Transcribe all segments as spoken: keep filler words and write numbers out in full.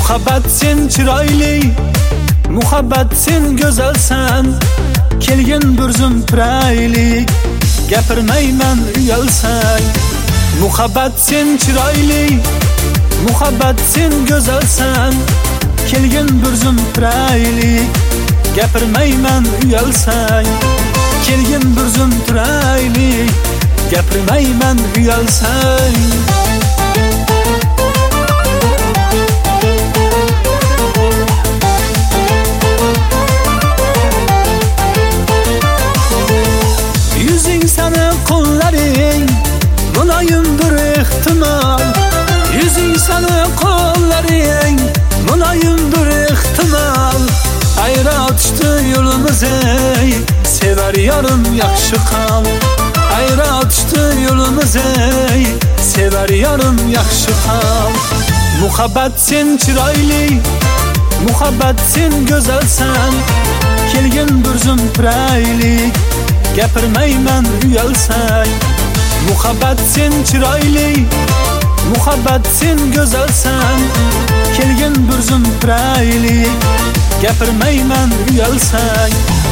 Muhabbat sen chiroyli, muhabbat sen go'zalsan. Kelgin bir zum turaylik, gapirmayman uyalsang. Muhabbat sen chiroyli, muhabbat sen go'zalsan. Kelgin bir zum turaylik, gapirmayman uyalsang. Kelgin bir zum turaylik, gapirmayman uyalsang. Yuzing sani qo'llaring muloyimdir ehtimol. Yuzing sani qo'llaring muloyimdir ehtimol. Ayra tushdi yo'limiz ey, sevar yorim yaxshi qol. Ayra tushdi yo'limiz ey, sevar yorim yaxshi qol. Muhabbat sen chiroyli, muhabbat sen go'zalsan. Kelgin bir zum turaylik, gapirmayman uyalsang. Muhabbat sen chiroyli, muhabbat sen go'zalsan. Kelgin bir zum turaylik, gapirmayman uyalsang.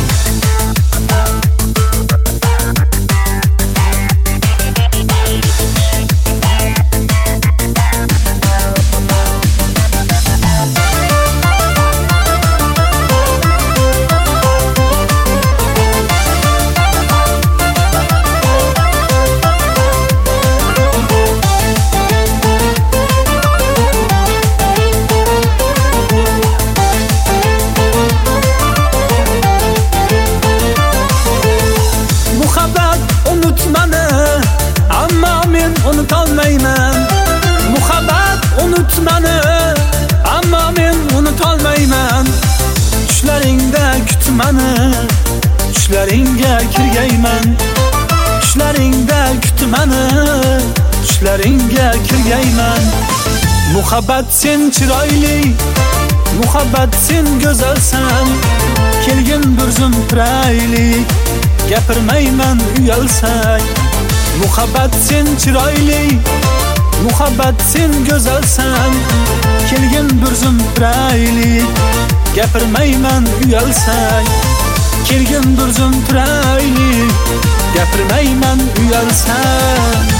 Unutolmayman, muhabbat unutmani, ammo men unutolmayman. Tushlaringda kutmani, tushlaringga kirgayman. Tushlaringda kutmani, tushlaringga kirgayman. Muhabbat sen chiroyli, muhabbat sen go'zalsan. Kelgin bir zum turaylik, gapirmayman uyalsang. Muhabbat sen chiroyli, muhabbat sen go'zalsan. Kelgin bir zum turaylik, gapirmayman uyalsang. Kelgin bir zum turaylik, gapirmayman uyalsang.